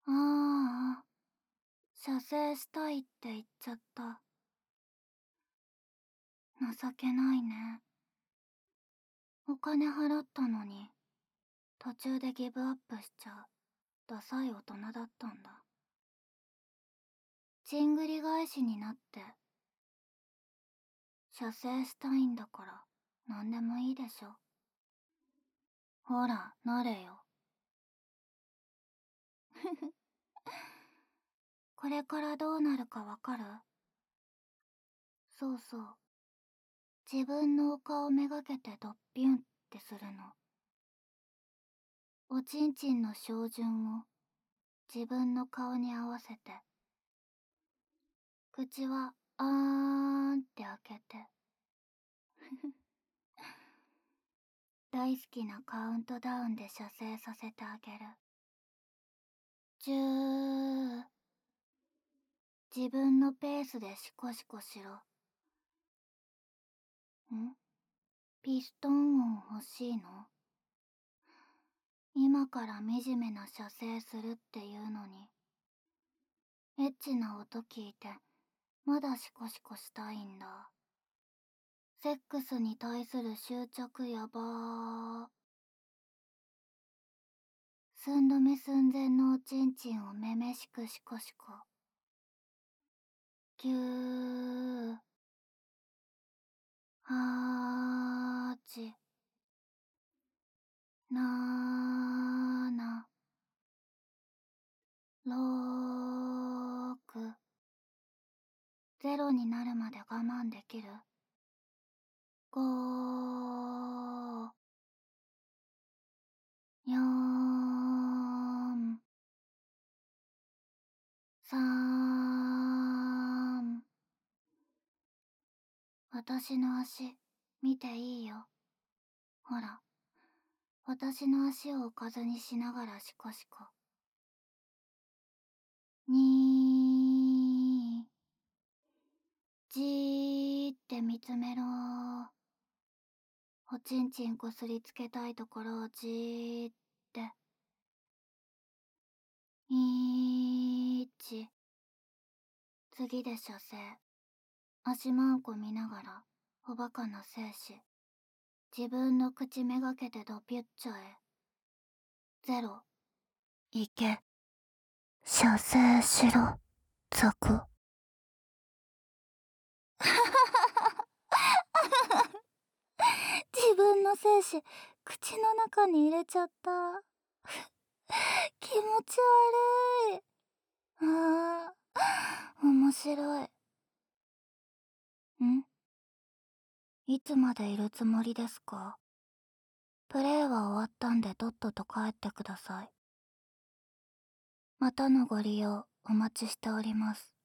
ああ、射精したいって言っちゃった。情けないね。お金払ったのに、途中でギブアップしちゃう、ダサい大人だったんだ。ちんぐり返しになって、射精したいんだから、なんでもいいでしょ。ほら、なれよ。これからどうなるかわかる？そうそう。自分のお顔めがけてドッピュンってするの。おちんちんの照準を自分の顔に合わせて、口はあーんって開けて、大好きなカウントダウンで射精させてあげる。10。自分のペースでシコシコしろ。ピストン音欲しいの？今から惨めな射精するっていうのに、エッチな音聞いてまだシコシコしたいんだ。セックスに対する執着やばー。寸止め寸前のおちんちんをめめしくシコシコ。ぎゅー。はーち。なーな。ろーく。ゼロになるまで我慢できる？5、4、3。私の足、見ていいよ。ほら、私の足をおかずにしながらシコシコ。2、じーって見つめろ。おちんちんこすりつけたいところをじーって。1。次で射精。足まんこ見ながら、おバカな精子。自分の口めがけてドピュッチョへ。0。いけ。射精しろ、ザク。自分の精子、口の中に入れちゃった。気持ち悪い。ああ、面白い。いつまでいるつもりですか？プレイは終わったんでとっとと帰ってください。またのご利用お待ちしております。